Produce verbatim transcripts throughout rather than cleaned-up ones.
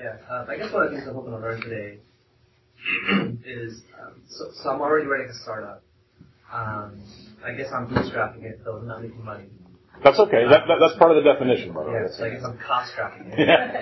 Yeah, uh, I guess one of the things I'm hoping to learn today is, um, so, so I'm already running a startup. Um, I guess I'm bootstrapping it, though, not making money. That's okay. That, that, that's part of the definition, by the way. Yeah, so I guess I'm cost-trapping it.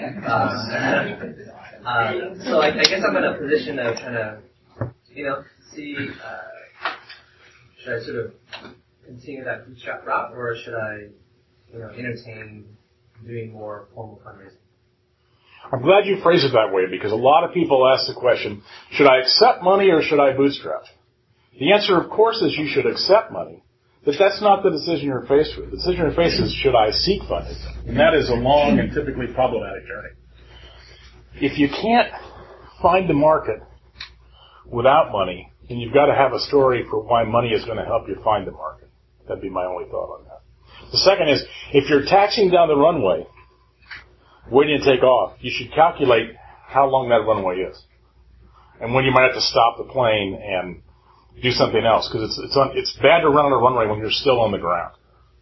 uh, uh, so I, I guess I'm in a position to kind of, you know, see, uh, should I sort of continue that bootstrap route, or should I, you know, entertain doing more formal fundraising? I'm glad you phrased it that way, because a lot of people ask the question, should I accept money or should I bootstrap? The answer, of course, is you should accept money. But that's not the decision you're faced with. The decision you're faced with is, should I seek funding? And that is a long and typically problematic journey. If you can't find the market without money, then you've got to have a story for why money is going to help you find the market. That'd be my only thought on that. The second is, if you're taxiing down the runway, waiting to take off, you should calculate how long that runway is. And when you might have to stop the plane and do something else, because it's it's, on, it's bad to run on a runway when you're still on the ground.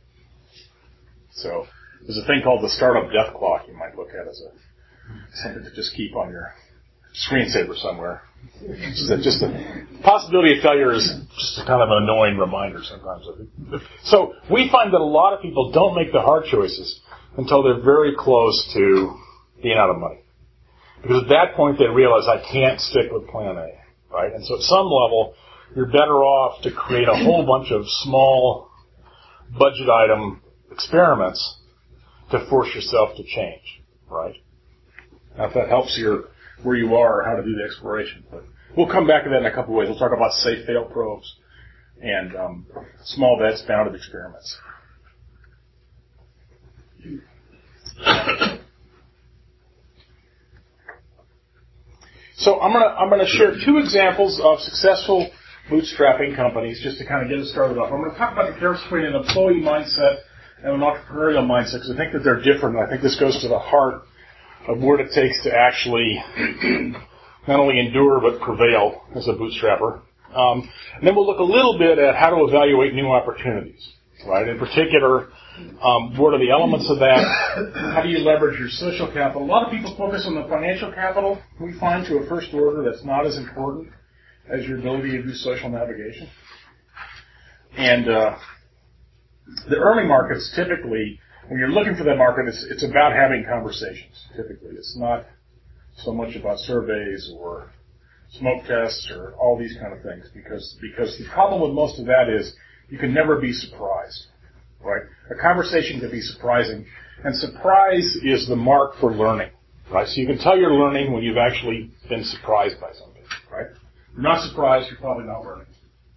So there's a thing called the startup death clock you might look at as a something to just keep on your screensaver somewhere. Just a, just the possibility of failure is just a kind of an annoying reminder sometimes. So we find that a lot of people don't make the hard choices until they're very close to being out of money. Because at that point they realize, I can't stick with plan A, right? And so at some level, you're better off to create a whole bunch of small budget item experiments to force yourself to change, right? Now, if that helps you where you are or how to do the exploration. But we'll come back to that in a couple of ways. We'll talk about safe fail probes and um, small bets, bounded experiments. So I'm gonna I'm gonna share two examples of successful bootstrapping companies just to kind of get us started off. I'm going to talk about the difference between an employee mindset and an entrepreneurial mindset, because I think that they're different. I think this goes to the heart of what it takes to actually not only endure but prevail as a bootstrapper. Um, and then we'll look a little bit at how to evaluate new opportunities, right? In particular, um, what are the elements of that? How do you leverage your social capital? A lot of people focus on the financial capital. We find to a first order that's not as important as your ability to do social navigation. And uh, the early markets typically, when you're looking for that market, it's, it's about having conversations, typically. It's not so much about surveys or smoke tests or all these kind of things, because because the problem with most of that is you can never be surprised, right? A conversation can be surprising, and surprise is the mark for learning, right? So you can tell you're learning when you've actually been surprised by something, right? If you're not surprised, you're probably not learning.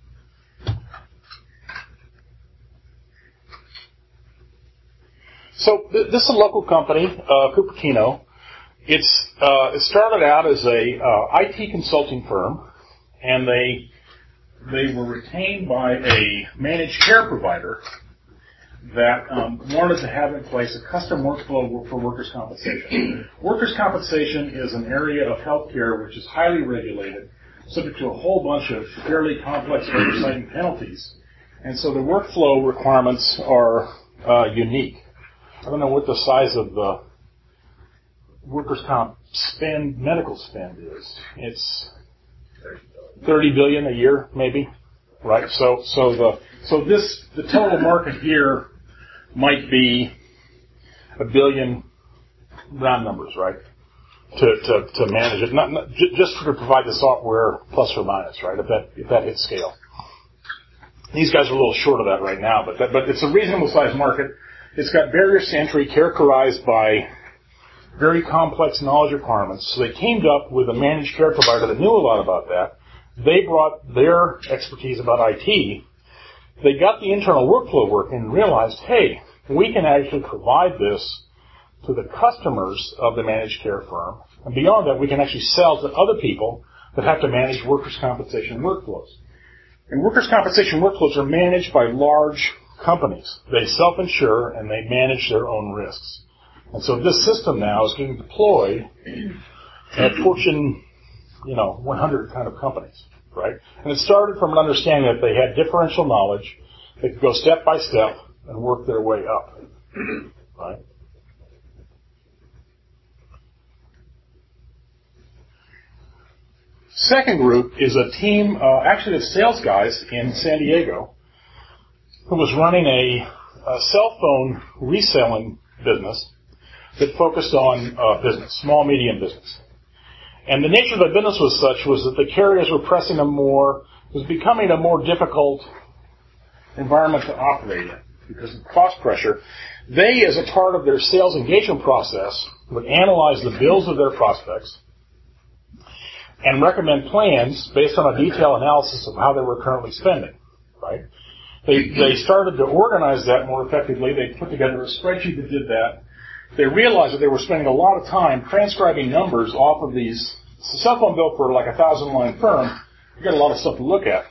So th- this is a local company, uh, Cupertino. It's uh, it started out as a uh, I T consulting firm, and they they were retained by a managed care provider that um, wanted to have in place a custom workflow for workers' compensation. Workers' compensation is an area of healthcare which is highly regulated, subject to a whole bunch of fairly complex oversight and penalties, and so the workflow requirements are uh, unique. I don't know what the size of the workers' comp spend, medical spend is. It's thirty billion a year, maybe, right? So, so the so this the total market here might be a billion, round numbers, right? To to to manage it, not, not just to provide the software plus or minus, right? If that if that hits scale. These guys are a little short of that right now, but that, but it's a reasonable sized market. It's got barriers to entry characterized by very complex knowledge requirements. So they teamed up with a managed care provider that knew a lot about that. They brought their expertise about I T. They got the internal workflow working and realized, hey, we can actually provide this to the customers of the managed care firm. And beyond that, we can actually sell to other people that have to manage workers' compensation workflows. And workers' compensation workflows are managed by large companies. They self-insure and they manage their own risks. And so this system now is getting deployed at Fortune, you know, one hundred kind of companies, right? And it started from an understanding that they had differential knowledge. They could go step by step and work their way up, right? second group is a team, uh, actually of sales guys in San Diego, who was running a, a cell phone reselling business that focused on uh, business, small, medium business. And the nature of the business was such was that the carriers were pressing them more. It was becoming a more difficult environment to operate in because of cost pressure. They, as a part of their sales engagement process, would analyze the bills of their prospects and recommend plans based on a detailed analysis of how they were currently spending, right? They, they started to organize that more effectively. They put together a spreadsheet that did that. They realized that they were spending a lot of time transcribing numbers off of these. It's a cell phone bill for like a thousand-line firm. You got a lot of stuff to look at.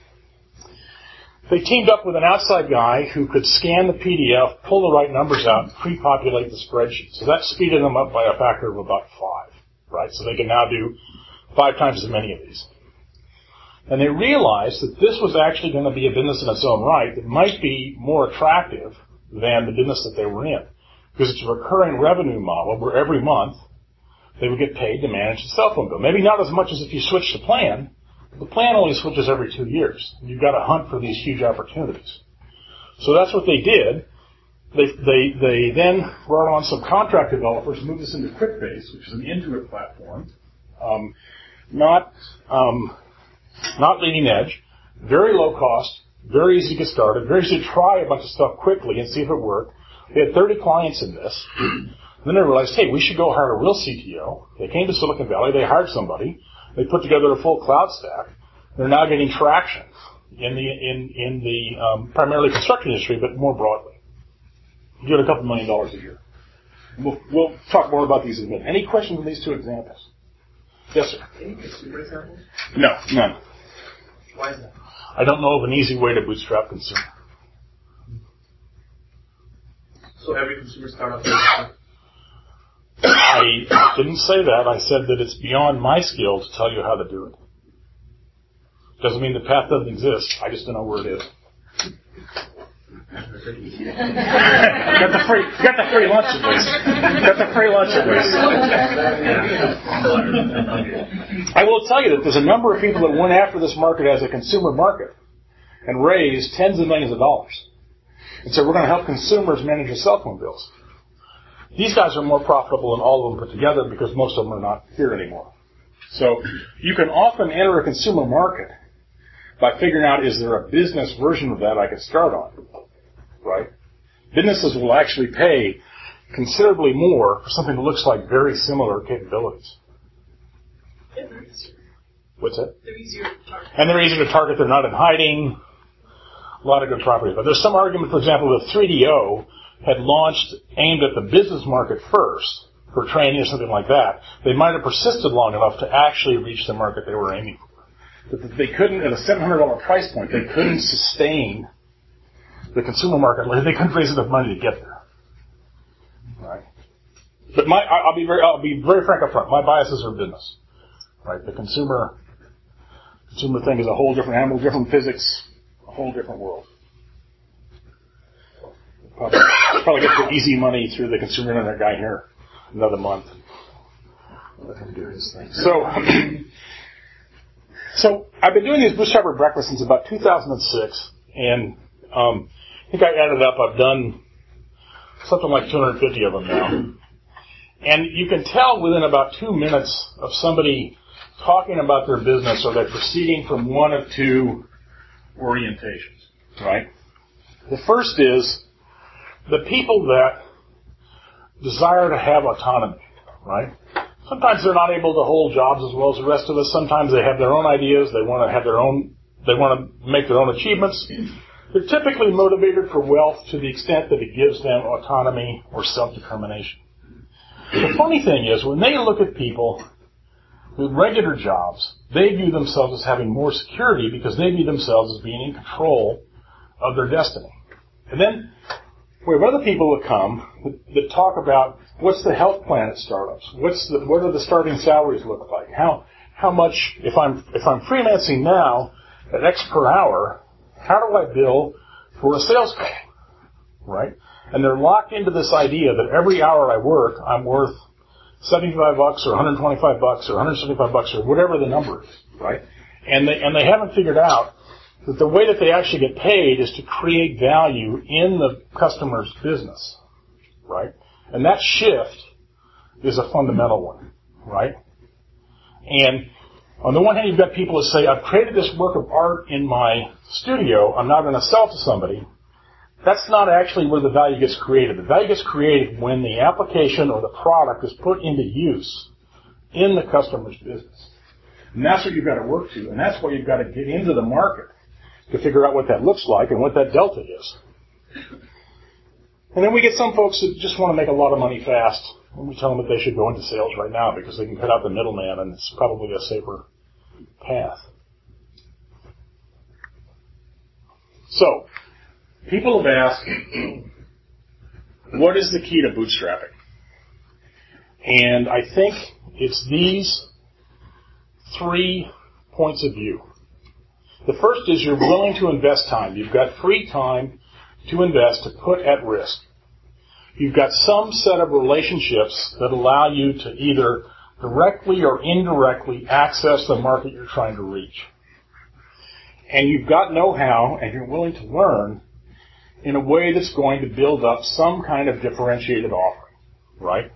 They teamed up with an outside guy who could scan the P D F, pull the right numbers out, and pre-populate the spreadsheet. So that speeded them up by a factor of about five, right? So they can now do five times as many of these. And they realized that this was actually going to be a business in its own right that might be more attractive than the business that they were in. Because it's a recurring revenue model where every month they would get paid to manage the cell phone bill. Maybe not as much as if you switched the plan. The plan only switches every two years. You've got to hunt for these huge opportunities. So that's what they did. They they they then brought on some contract developers, moved this into QuickBase, which is an Intuit platform. Um, not um, not leading edge, very low cost, very easy to get started, very easy to try a bunch of stuff quickly and see if it worked. They had thirty clients in this. Then they realized, hey, we should go hire a real C T O. They came to Silicon Valley. They hired somebody. They put together a full cloud stack. They're now getting traction in the in in the um, primarily construction industry, but more broadly. You get a couple million dollars a year. We'll, we'll talk more about these in a minute. Any questions on these two examples? Yes, sir. Any consumer examples? No, none. Why is that? I don't know of an easy way to bootstrap consumer. So every consumer startup is I didn't say that. I said that it's beyond my skill to tell you how to do it. Doesn't mean the path doesn't exist. I just don't know where it is. got the free, got the free lunch at least. Got the free lunch at least. I will tell you that there's a number of people that went after this market as a consumer market and raised tens of millions of dollars. And so we're going to help consumers manage their cell phone bills. These guys are more profitable than all of them put together because most of them are not here anymore. So you can often enter a consumer market by figuring out, is there a business version of that I could start on, right? Businesses will actually pay considerably more for something that looks like very similar capabilities. And they're easier. What's that? They're easier to target. And they're easier to target. They're not in hiding. A lot of good properties. But there's some argument, for example, that three D O had launched aimed at the business market first for training or something like that. They might have persisted long enough to actually reach the market they were aiming for. But they couldn't, at a seven hundred dollars price point, they couldn't sustain the consumer market. They couldn't raise enough money to get there. Right? But my, I'll be very, I'll be very frank up front. My biases are business. Right? The consumer, consumer thing is a whole different animal, different physics, a whole different world. Probably, probably get the easy money through the consumer internet guy here another month. Let him do his thing. So, so I've been doing these Bootstrapper breakfasts since about two thousand six, and um, I think I added up. I've done something like two hundred fifty of them now, and you can tell within about two minutes of somebody talking about their business, or they're proceeding from one of two orientations. Right? The first is the people that desire to have autonomy, right? Sometimes they're not able to hold jobs as well as the rest of us. Sometimes they have their own ideas. They want to have their own, they want to make their own achievements. They're typically motivated for wealth to the extent that it gives them autonomy or self-determination. The funny thing is, when they look at people with regular jobs, they view themselves as having more security because they view themselves as being in control of their destiny. And then we have other people that come that, that talk about what's the health plan at startups, what's the, what do the starting salaries look like, how how much if I'm if I'm freelancing now at X per hour, how do I bill for a sales call, right? And they're locked into this idea that every hour I work, I'm worth seventy-five bucks or one hundred twenty-five bucks or one hundred seventy-five bucks or whatever the number is, right? And they, and they haven't figured out that the way that they actually get paid is to create value in the customer's business, right? And that shift is a fundamental one, right? And on the one hand, you've got people that say, I've created this work of art in my studio, I'm not going to sell to somebody. That's not actually where the value gets created. The value gets created when the application or the product is put into use in the customer's business. And that's what you've got to work to, and that's why you've got to get into the market to figure out what that looks like and what that delta is. And then we get some folks that just want to make a lot of money fast, and we tell them that they should go into sales right now because they can cut out the middleman, and it's probably a safer path. So, people have asked, what is the key to bootstrapping? And I think it's these three points of view. The first is you're willing to invest time. You've got free time to invest, to put at risk. You've got some set of relationships that allow you to either directly or indirectly access the market you're trying to reach. And you've got know-how, and you're willing to learn in a way that's going to build up some kind of differentiated offering, right?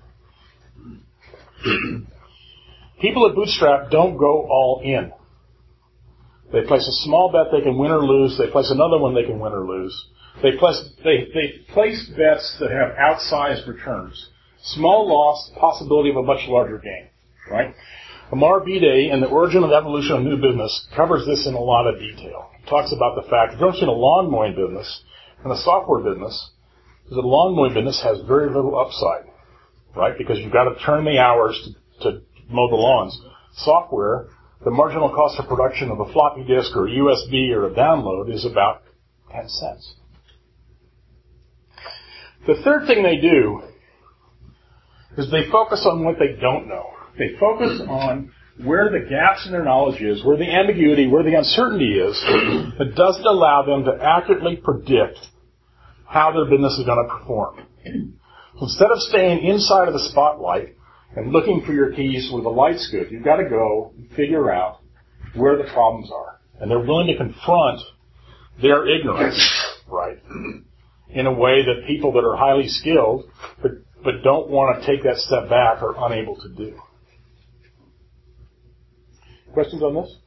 People at Bootstrap don't go all in. They place a small bet they can win or lose. They place another one they can win or lose. They place, they, they place bets that have outsized returns. Small loss, possibility of a much larger gain, right? Amar Bide in The Origin and Evolution of New Business covers this in a lot of detail. He talks about the fact, if you're in a lawn mowing business and a software business, the lawn mowing business has very little upside, right? Because you've got to turn the hours to, to mow the lawns. Software, the marginal cost of production of a floppy disk or a U S B or a download is about ten cents. The third thing they do is they focus on what they don't know. They focus on where the gaps in their knowledge is, where the ambiguity, where the uncertainty is, that doesn't allow them to accurately predict how their business is going to perform. So instead of staying inside of the spotlight and looking for your keys where the light's good, you've got to go and figure out where the problems are. And they're willing to confront their ignorance, right, in a way that people that are highly skilled but, but don't want to take that step back are unable to do. Questions on this?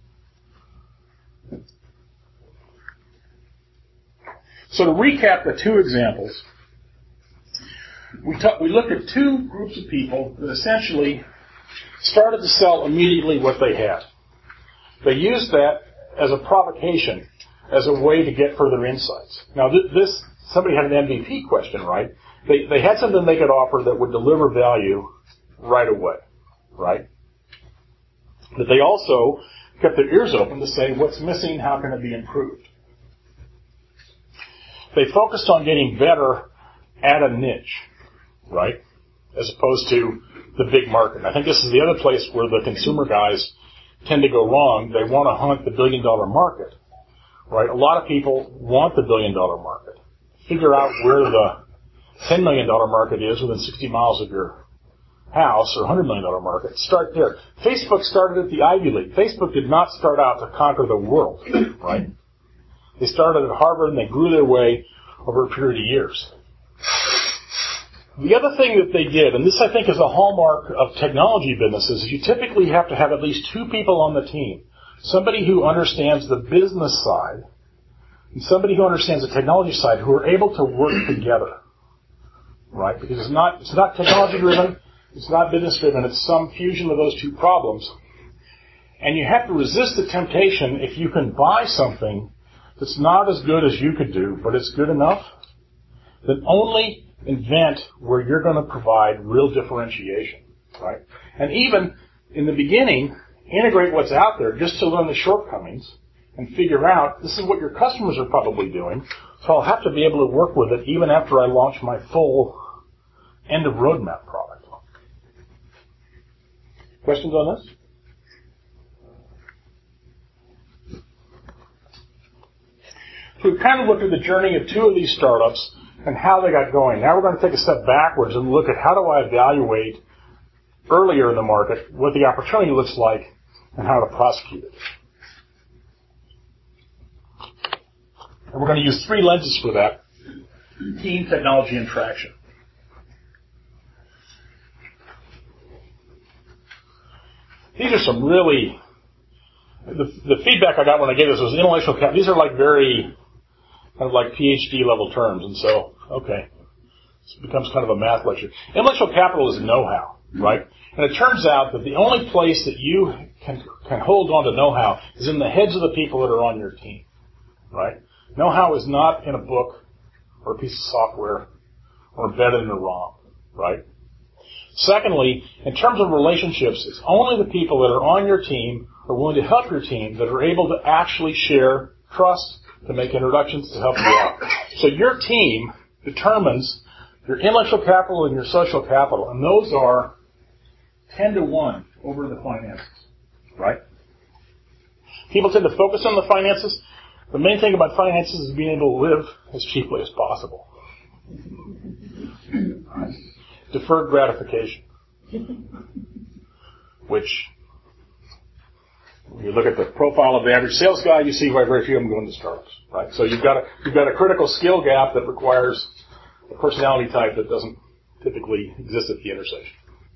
So to recap the two examples, we, talk, we looked at two groups of people that essentially started to sell immediately what they had. They used that as a provocation, as a way to get further insights. Now th- this, somebody had an M V P question, right? They, they had something they could offer that would deliver value right away, right? But they also kept their ears open to say, what's missing, how can it be improved? They focused on getting better at a niche, right, as opposed to the big market. I think this is the other place where the consumer guys tend to go wrong. They want to hunt the billion-dollar market, right? A lot of people want the billion-dollar market. Figure out where the ten million dollars market is within sixty miles of your house, or one hundred million dollars market. Start there. Facebook started at the Ivy League. Facebook did not start out to conquer the world, right? They started at Harvard and they grew their way over a period of years. The other thing that they did, and this I think is a hallmark of technology businesses, is you typically have to have at least two people on the team. Somebody who understands the business side and somebody who understands the technology side, who are able to work together, right? Because it's not, it's not technology driven, it's not business driven, it's some fusion of those two problems. And you have to resist the temptation, if you can buy something that's not as good as you could do, but it's good enough, then only invent where you're going to provide real differentiation, right? And even in the beginning, integrate what's out there just to learn the shortcomings and figure out, this is what your customers are probably doing, so I'll have to be able to work with it even after I launch my full end of roadmap product. Questions on this? So we've kind of looked at the journey of two of these startups and how they got going. Now we're going to take a step backwards and look at how do I evaluate earlier in the market what the opportunity looks like and how to prosecute it. And we're going to use three lenses for that: team, technology, and traction. These are some really, the, the feedback I got when I gave this was intellectual capital. These are like very, kind of like PhD level terms. And so, okay, it becomes kind of a math lecture. Intellectual capital is know-how, right? And it turns out that the only place that you can, can hold on to know-how is in the heads of the people that are on your team, right? Know-how is not in a book or a piece of software or embedded in a ROM, right? Secondly, in terms of relationships, it's only the people that are on your team or willing to help your team that are able to actually share trust, to make introductions, to help you out. So your team determines your intellectual capital and your social capital, and those are ten to one over the finances, right? People tend to focus on the finances. The main thing about finances is being able to live as cheaply as possible. Right? Deferred gratification, which, when you look at the profile of the average sales guy, you see why very few of them go into startups, right? So you've got a, you've got a critical skill gap that requires a personality type that doesn't typically exist at the intersection.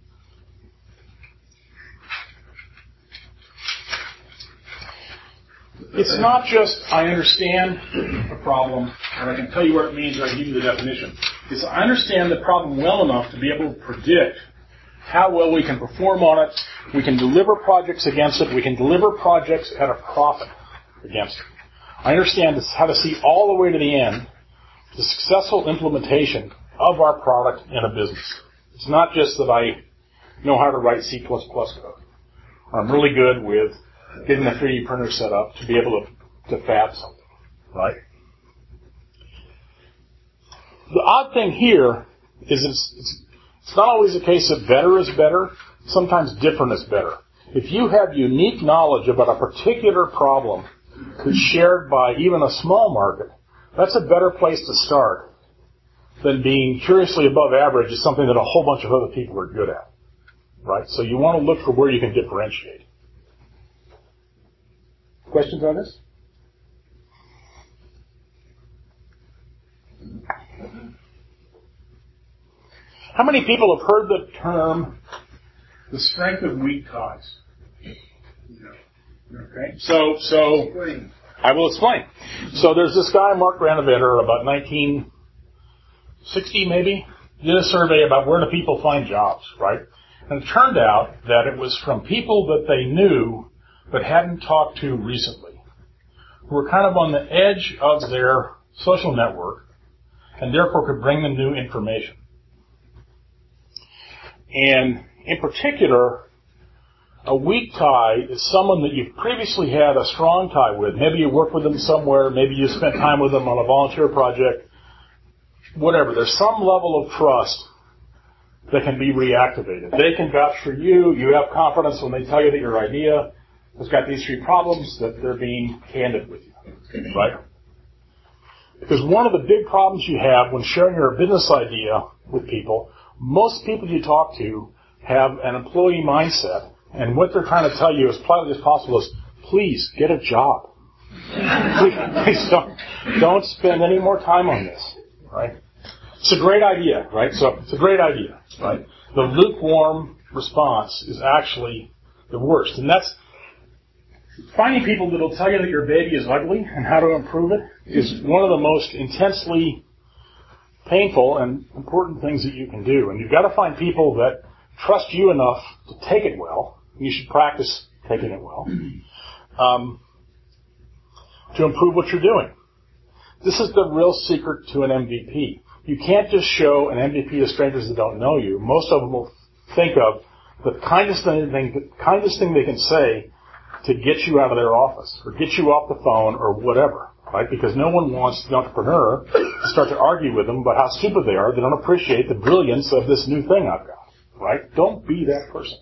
It's not just, I understand a problem, or I can tell you what it means, or I can give you the definition. It's, I understand the problem well enough to be able to predict how well we can perform on it. We can deliver projects against it. We can deliver projects at a profit against it. I understand how to see all the way to the end the successful implementation of our product in a business. It's not just that I know how to write C plus plus code. I'm really good with getting a three D printer set up to be able to, to fab something, right? The odd thing here is it's, it's, it's not always a case of better is better. Sometimes different is better. If you have unique knowledge about a particular problem that's shared by even a small market, that's a better place to start than being curiously above average is something that a whole bunch of other people are good at, right? So you want to look for where you can differentiate. Questions on this? How many people have heard the term the strength of weak ties? Okay, so so I will explain. So there's this guy, Mark Granovetter, about nineteen sixty maybe, did a survey about where do people find jobs, right? And it turned out that it was from people that they knew but hadn't talked to recently, who were kind of on the edge of their social network and therefore could bring them new information. And in particular, a weak tie is someone that you've previously had a strong tie with. Maybe you work with them somewhere, maybe you spent time with them on a volunteer project, whatever. There's some level of trust that can be reactivated. They can vouch for you. You have confidence when they tell you that your idea has got these three problems, that they're being candid with you, right? Because one of the big problems you have when sharing your business idea with people, most people you talk to have an employee mindset, and what they're trying to tell you as politely as possible is, please get a job. please, please don't, don't spend any more time on this, right? It's a great idea, right? So it's a great idea, right? The lukewarm response is actually the worst, and that's finding people that will tell you that your baby is ugly and how to improve it is one of the most intensely painful and important things that you can do. And you've got to find people that trust you enough to take it well. You should practice taking it well um, to improve what you're doing. This is the real secret to an M V P. You can't just show an M V P to strangers that don't know you. Most of them will think of the kindest thing, the kindest thing they can say to get you out of their office or get you off the phone or whatever, right? Because no one wants the entrepreneur to start to argue with them about how stupid they are. They don't appreciate the brilliance of this new thing I've got, right? Don't be that person.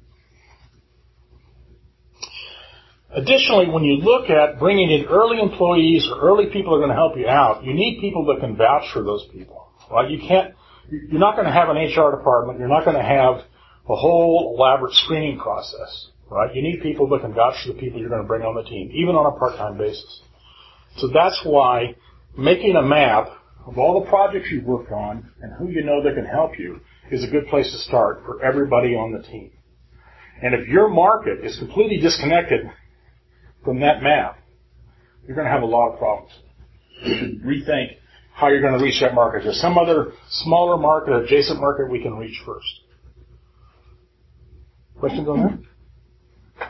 Additionally, when you look at bringing in early employees or early people that are going to help you out, you need people that can vouch for those people, right? You can't, you're not going to have an H R department. You're not going to have a whole elaborate screening process, right? You need people that can vouch for the people you're going to bring on the team, even on a part-time basis. So that's why making a map of all the projects you've worked on and who you know that can help you is a good place to start for everybody on the team. And if your market is completely disconnected from that map, you're going to have a lot of problems. You should rethink how you're going to reach that market. There's some other smaller market, adjacent market we can reach first. Questions on that?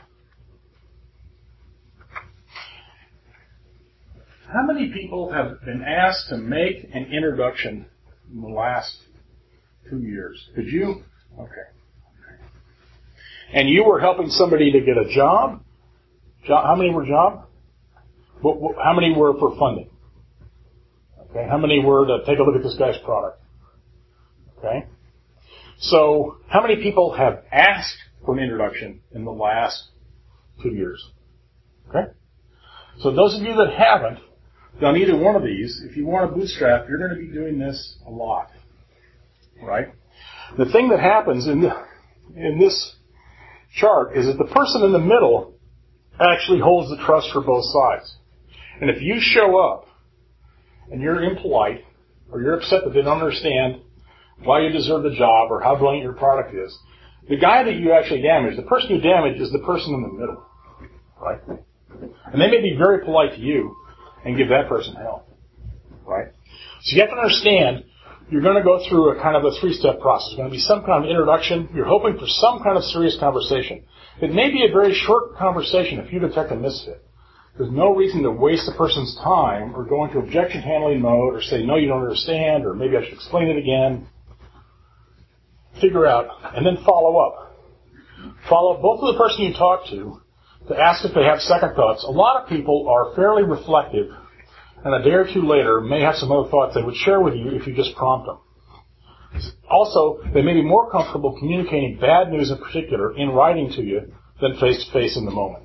How many people have been asked to make an introduction in the last two years? Did you? Okay. And you were helping somebody to get a job? job how many were job? What, what, how many were for funding? Okay. How many were to take a look at this guy's product? Okay. So, how many people have asked for an introduction in the last two years? Okay. So those of you that haven't done either one of these, if you want to bootstrap, you're going to be doing this a lot. Right? The thing that happens in the, in this chart is that the person in the middle actually holds the trust for both sides. And if you show up and you're impolite or you're upset that they don't understand why you deserve the job or how brilliant your product is, the guy that you actually damage, the person you damage is the person in the middle. Right? And they may be very polite to you and give that person help. Right? So you have to understand you're going to go through a kind of a three-step process. There's going to be some kind of introduction. You're hoping for some kind of serious conversation. It may be a very short conversation if you detect a misfit. There's no reason to waste a person's time or go into objection handling mode or say, no, you don't understand, or maybe I should explain it again. Figure out, and then follow up. Follow up both of the person you talk to to ask if they have second thoughts. A lot of people are fairly reflective, and a day or two later may have some other thoughts they would share with you if you just prompt them. Also, they may be more comfortable communicating bad news in particular in writing to you than face-to-face in the moment.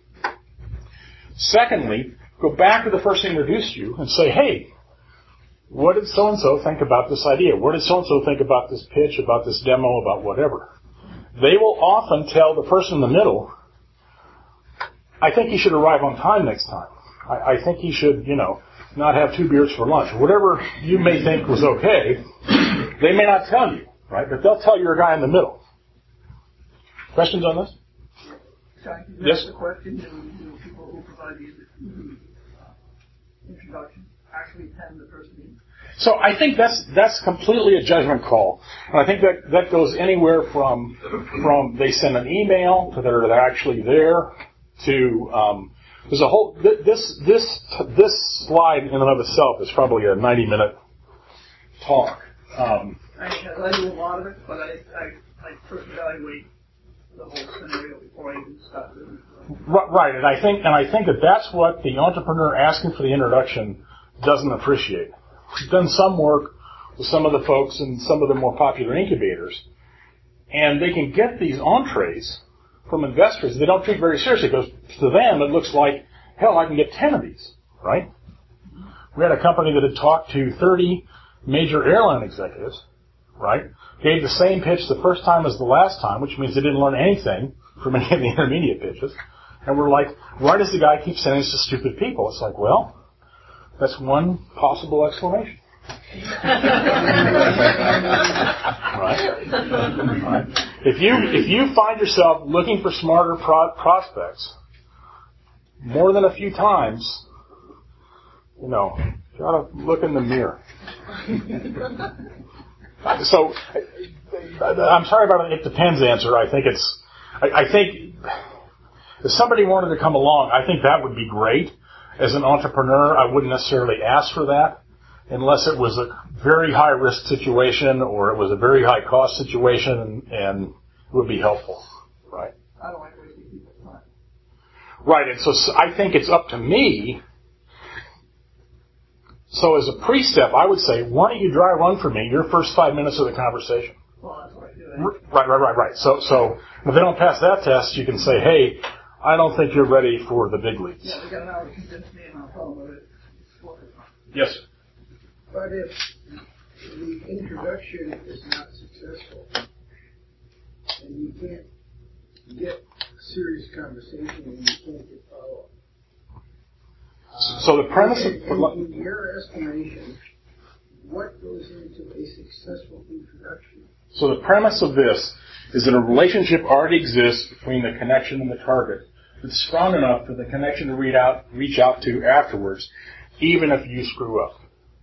Secondly, go back to the person who introduced you and say, hey, what did so-and-so think about this idea? What did so-and-so think about this pitch, about this demo, about whatever? They will often tell the person in the middle, I think you should arrive on time next time. I, I think you should, you know, not have two beers for lunch. Whatever you may think was okay, they may not tell you, right? But they'll tell your guy in the middle. Questions on this? Sorry, yes? The question, do, do people who provide the uh, introduction actually pen the person in? So I think that's that's completely a judgment call. And I think that, that goes anywhere from from they send an email to they're, they're actually there to um, there's a whole this this this slide in and of itself is probably a ninety minute talk. Um, I, I do a lot of it, but I I, I first evaluate the whole scenario before I even start doing it. Right, and I think and I think that that's what the entrepreneur asking for the introduction doesn't appreciate. We've done some work with some of the folks in some of the more popular incubators, and they can get these entrees from investors they don't treat very seriously because to them it looks like, hell, I can get ten of these, right? We had a company that had talked to thirty major airline executives, right? Gave the same pitch the first time as the last time, which means they didn't learn anything from any of the intermediate pitches. And we're like, why does the guy keep sending us to stupid people? It's like, well, that's one possible explanation. Right? Right? If you if you find yourself looking for smarter pro- prospects more than a few times, you know, you ought to look in the mirror. So, I'm sorry about an it depends answer. I think it's, I, I think if somebody wanted to come along, I think that would be great. As an entrepreneur, I wouldn't necessarily ask for that unless it was a very high risk situation or it was a very high cost situation and, and it would be helpful. Right? I don't like wasting people's time. Right, and so I think it's up to me. So as a pre-step, I would say, why don't you dry run for me your first five minutes of the conversation? Well, that's what I do. Right, right, right, right. So, so if they don't pass that test, you can say, hey, I don't think you're ready for the big leagues. Yeah, they got an hour to convince me and I'll tell them what it is. Yes, sir. But if the introduction is not successful, and you can't get serious conversation and you can't get follow-up. Uh, so the premise in, of... in, in your estimation, what goes into a successful introduction? So the premise of this is that a relationship already exists between the connection and the target that's strong enough for the connection to read out, reach out to afterwards, even if you screw up.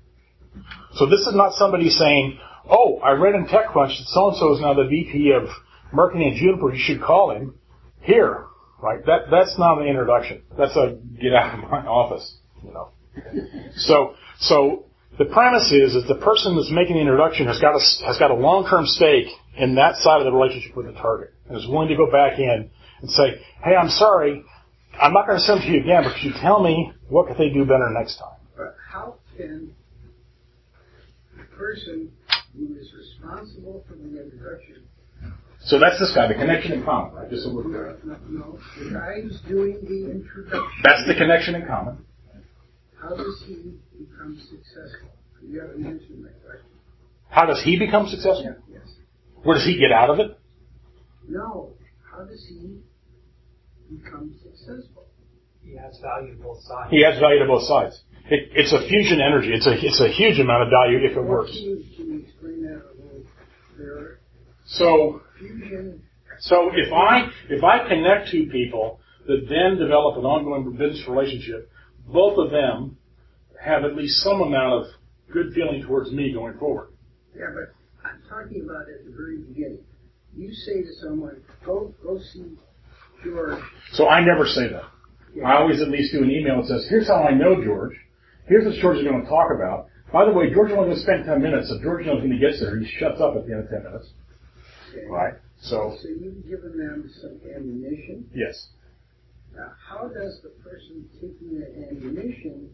So this is not somebody saying, oh, I read in TechCrunch that so-and-so is now the V P of marketing at Juniper, you should call him. Here, right? That That's not an introduction. That's a get out of my office, you know. So, so the premise is that the person that's making the introduction has got a, has got a long-term stake in that side of the relationship with the target and is willing to go back in and say, hey, I'm sorry, I'm not going to send it to you again, but could you tell me what could they do better next time? But how can the person who is responsible for the introduction... So that's this guy, the connection in common, right? Just so we're clear. No, no, the guy who's doing the introduction... That's the connection in common. How does he become successful? You haven't answered my question. How does he become successful? Yeah, yes. Where does he get out of it? No. How does he become successful? He adds value to both sides. He adds value to both sides. It, it's a fusion energy. It's a it's a huge amount of value if it What works. Can you, can you explain that a little clearer? So, Fusion. so if I if I connect two people that then develop an ongoing business relationship, both of them have at least some amount of good feeling towards me going forward. Yeah, but I'm talking about at the very beginning. You say to someone, go go see George. So I never say that. Yeah. I always at least do an email that says, here's how I know George. Here's what George is going to talk about. By the way, George is only going to spend ten minutes. If George knows when he gets there, he shuts up at the end of ten minutes. Okay. Right? So, So you've given them some ammunition. yes. Now, how does the person taking the ammunition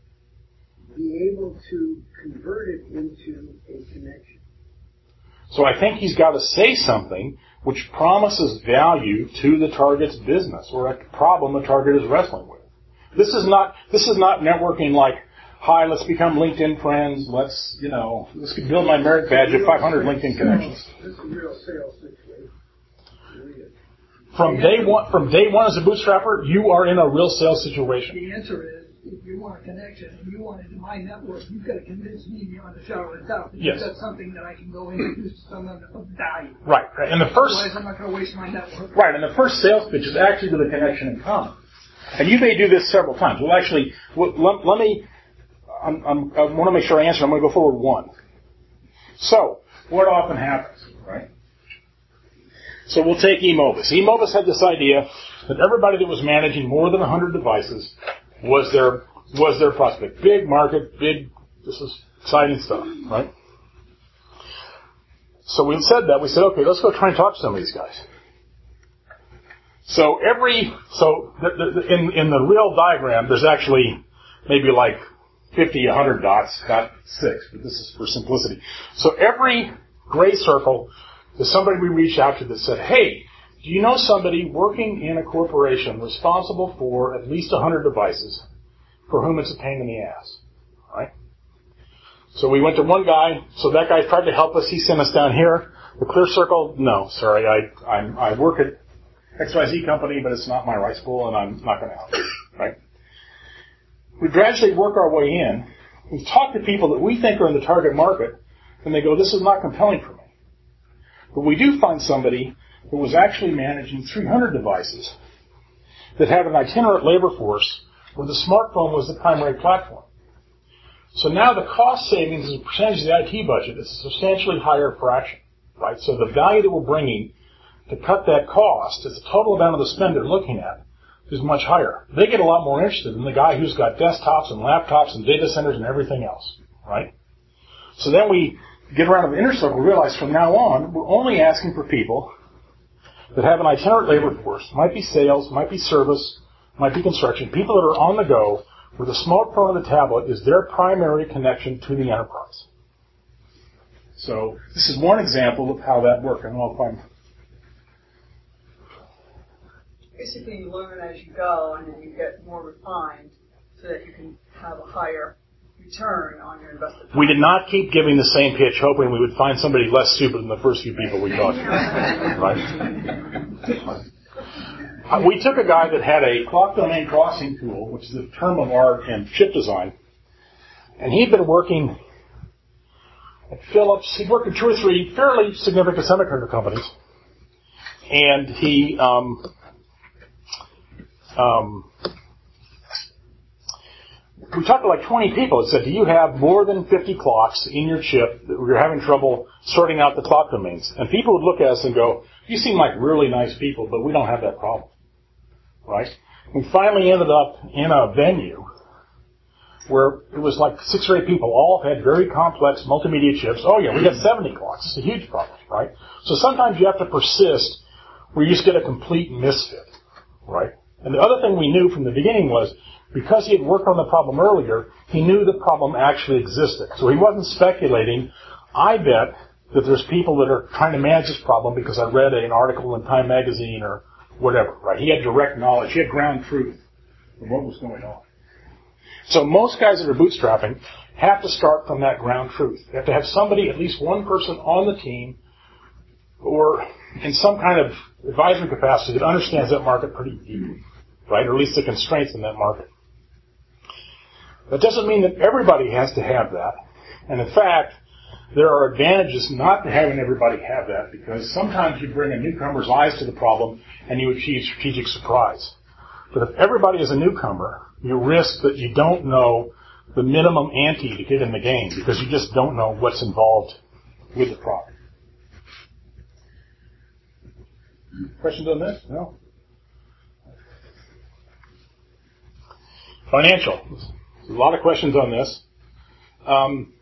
be able to convert it into a connection? So I think he's got to say something which promises value to the target's business or a problem the target is wrestling with. This is not this is not networking like, hi, let's become LinkedIn friends. Let's you know let's build my merit badge of five hundred LinkedIn connections. This is a real sales situation. Really. From day one, from day one as a bootstrapper, you are in a real sales situation. The answer is, if you want a connection and you want it in my network, you've got to convince me beyond a shadow of a doubt that Yes. you've got something that I can go introduce to someone of value. Right. And the first Otherwise, I'm not going to waste my network. right, and the first sales pitch is actually to the connection in common. And you may do this several times. Well, actually, well, let, let me. I'm, I'm, I want to make sure I answer. I'm going to go forward one. So, what often happens, right? So we'll take eMobus. eMobus had this idea that everybody that was managing more than one hundred devices was their was their prospect. Big market, big. This is exciting stuff, right? So we said that. We said, okay, let's go try and talk to some of these guys. So every so the, the, the, in in the real diagram, there's actually maybe like fifty, one hundred dots, not six, but this is for simplicity. So every gray circle is somebody we reached out to that said, hey, do you know somebody working in a corporation responsible for at least one hundred devices for whom it's a pain in the ass, right? So we went to one guy. So that guy tried to help us. He sent us down here. The clear circle, no, sorry, I I'm, I work at X Y Z company, but it's not my rice bowl, and I'm not going to help you, right? We gradually work our way in. We talk to people that we think are in the target market, and they go, this is not compelling for me. But we do find somebody who was actually managing three hundred devices that had an itinerant labor force where the smartphone was the primary platform. So now the cost savings as a percentage of the I T budget is a substantially higher fraction, right? So the value that we're bringing to cut that cost as the total amount of the spend they're looking at is much higher. They get a lot more interested than the guy who's got desktops and laptops and data centers and everything else, right? So then we get around to the inner circle, realize from now on, we're only asking for people that have an itinerant labor force. Might be sales, might be service, might be construction. People that are on the go where the smartphone and the tablet is their primary connection to the enterprise. So this is one example of how that worked. I don't know if I'm... Basically, you learn as you go, and then you get more refined so that you can have a higher return on your invested time. We did not keep giving the same pitch, hoping we would find somebody less stupid than the first few people we talked to. Right? Uh, we took a guy that had a clock domain crossing tool, which is a term of art in chip design, and he'd been working at Philips. He'd worked at two or three fairly significant semiconductor companies, and he um, um, we talked to like twenty people and said, do you have more than fifty clocks in your chip that you're having trouble sorting out the clock domains? And people would look at us and go, you seem like really nice people, but we don't have that problem. Right? We finally ended up in a venue where it was like six or eight people, all had very complex multimedia chips. Oh yeah, we got seventy clocks. It's a huge problem, right? So sometimes you have to persist where you just get a complete misfit, right? And the other thing we knew from the beginning was, because he had worked on the problem earlier, he knew the problem actually existed. So he wasn't speculating. I bet that there's people that are trying to manage this problem because I read an article in Time Magazine or whatever, right? He had direct knowledge. He had ground truth of what was going on. So most guys that are bootstrapping have to start from that ground truth. They have to have somebody, at least one person on the team or in some kind of advisory capacity that understands that market pretty deeply, right? Or at least the constraints in that market. That doesn't mean that everybody has to have that. And in fact, there are advantages not to having everybody have that, because sometimes you bring a newcomer's eyes to the problem and you achieve strategic surprise. But if everybody is a newcomer, you risk that you don't know the minimum ante to get in the game because you just don't know what's involved with the product. Questions on this? No? Financial. There's a lot of questions on this. Um,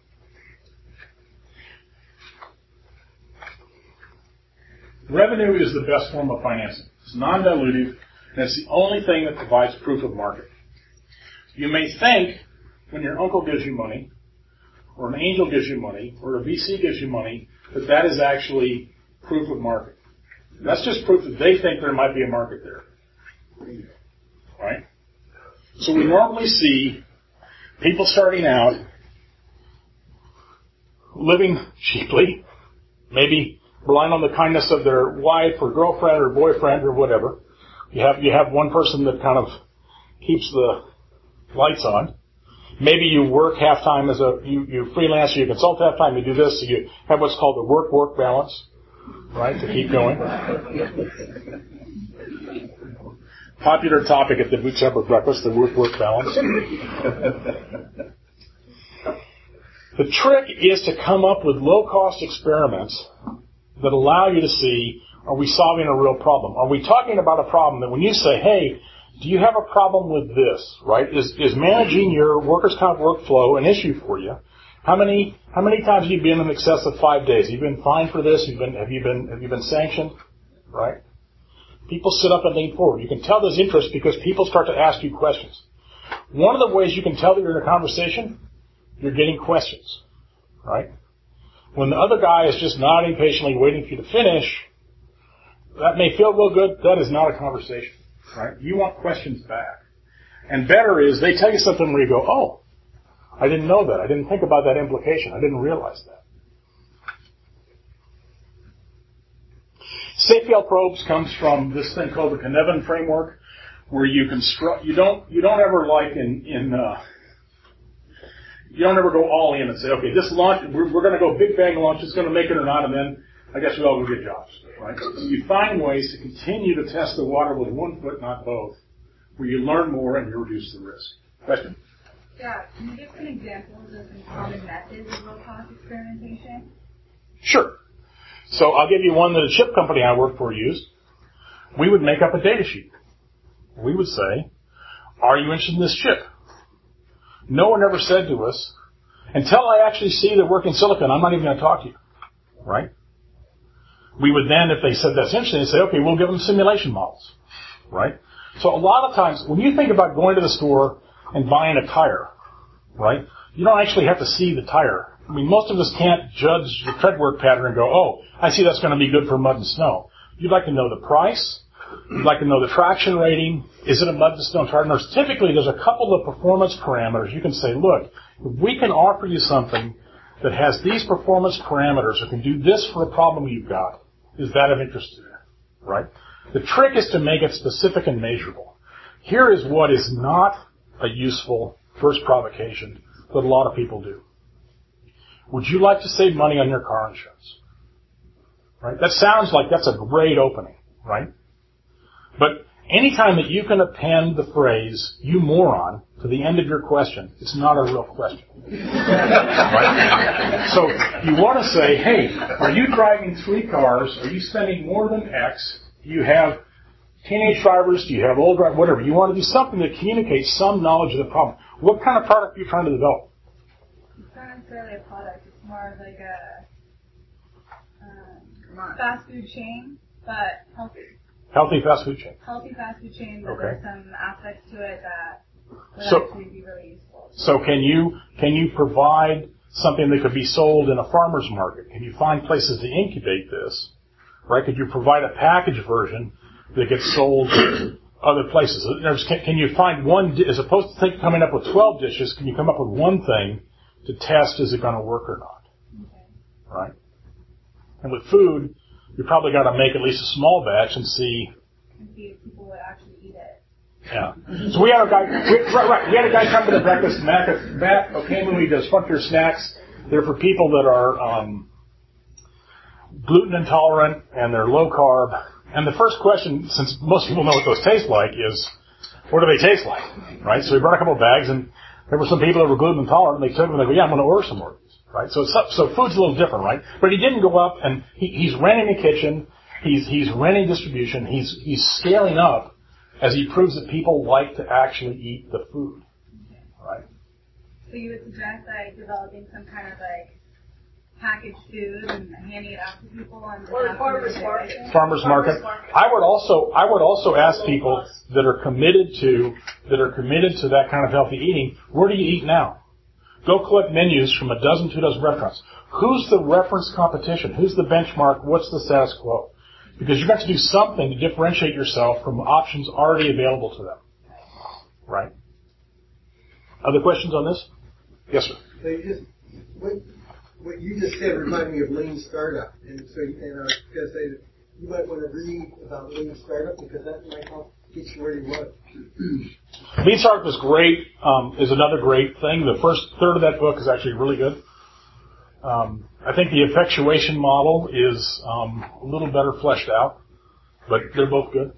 revenue is the best form of financing. It's non-dilutive, and it's the only thing that provides proof of market. You may think when your uncle gives you money, or an angel gives you money, or a V C gives you money, that that is actually proof of market. That's just proof that they think there might be a market there. Right? So we normally see people starting out living cheaply, maybe relying on the kindness of their wife or girlfriend or boyfriend or whatever. You have you have one person that kind of keeps the lights on. Maybe you work half time as a you, you freelance, or you consult half time, you do this, so you have what's called the work work balance, right, to keep going. Popular topic at the Bootstrapper Breakfast, the work work balance. The trick is to come up with low cost experiments that allow you to see, are we solving a real problem? Are we talking about a problem that when you say, hey, do you have a problem with this, right? Is is managing your workers' comp workflow an issue for you? How many how many times have you been in excess of five days? Have you been fined for this? Have you been have you been have you been sanctioned? Right? People sit up and lean forward. You can tell there's interest because people start to ask you questions. One of the ways you can tell that you're in a conversation, you're getting questions. Right? When the other guy is just nodding patiently, waiting for you to finish, that may feel real good. That is not a conversation. Right? You want questions back. And better is they tell you something where you go, oh, I didn't know that. I didn't think about that implication. I didn't realize that. Safe-fail probes comes from this thing called the Cynefin framework, where you construct. You don't. You don't ever like in in. Uh, you don't ever go all in and say, okay, this launch, we're, we're going to go big bang launch. It's going to make it or not, and then I guess we all go get jobs. Right? You find ways to continue to test the water with one foot, not both, where you learn more and you reduce the risk. Question? Yeah, can you give some examples of some common methods of low-cost experimentation? Sure. So I'll give you one that a chip company I worked for used. We would make up a data sheet. We would say, are you interested in this chip? No one ever said to us, until I actually see the working silicon, I'm not even going to talk to you. Right? We would then, if they said that's interesting, say, okay, we'll give them simulation models. Right? So a lot of times, when you think about going to the store and buying a tire, right, you don't actually have to see the tire. I mean, most of us can't judge the tread work pattern and go, oh, I see that's going to be good for mud and snow. You'd like to know the price. You'd like to know the traction rating. Is it a mud to stone chart? And there's typically, there's a couple of performance parameters. You can say, look, if we can offer you something that has these performance parameters or can do this for a problem you've got, is that of interest to you? Right? The trick is to make it specific and measurable. Here is what is not a useful first provocation that a lot of people do. Would you like to save money on your car insurance? Right? That sounds like that's a great opening, right? But anytime that you can append the phrase, you moron, to the end of your question, it's not a real question. Right? So you want to say, hey, are you driving three cars? Are you spending more than X? Do you have teenage drivers? Do you have old drivers? Whatever. You want to do something that communicates some knowledge of the problem. What kind of product are you trying to develop? It's not necessarily a product. It's more of like a um, fast food chain, but healthy. Healthy fast food chain. Healthy fast food chain, but Okay. there's some aspects to it that would So- actually be really useful. So can you can you provide something that could be sold in a farmer's market? Can you find places to incubate this? Right? Could you provide a packaged version that gets sold other places? There's, can, can you find one, as opposed to think, coming up with twelve dishes, can you come up with one thing to test, is it going to work or not? Okay. Right? And with food, you probably got to make at least a small batch and see. And see if people would actually eat it. Yeah. So we had a guy, we, right, right, we had a guy come to the breakfast. Matt, Matt O'Kamley does Frontier Snacks. They're for people that are um, gluten intolerant and they're low carb. And the first question, since most people know what those taste like, is what do they taste like, right? So we brought a couple of bags, and there were some people that were gluten intolerant, and they took them and they go, yeah, I'm going to order some more of these, right? So it's, so food's a little different, right? But he didn't go up and he, he's renting a kitchen, he's he's renting distribution, he's he's scaling up as he proves that people like to actually eat the food, right? So you would suggest like developing some kind of like packaged food and handing it out to people and Or just farmers asking them if they market. like it? Farmers market. I would also I would also ask people that are committed to that are committed to that kind of healthy eating, where do you eat now? Go collect menus from a dozen, two dozen restaurants. Who's the reference competition? Who's the benchmark? What's the status quo? Because you've got to do something to differentiate yourself from options already available to them. Right? Other questions on this? Yes, sir. So you just, what, what you just said reminded me of Lean Startup. And so, and I was going to say that you might want to read about Lean Startup because that might help teach you where you want. Lean Startup is great, um, is another great thing. The first third of that book is actually really good. Um, I think the effectuation model is um, a little better fleshed out, but they're both good.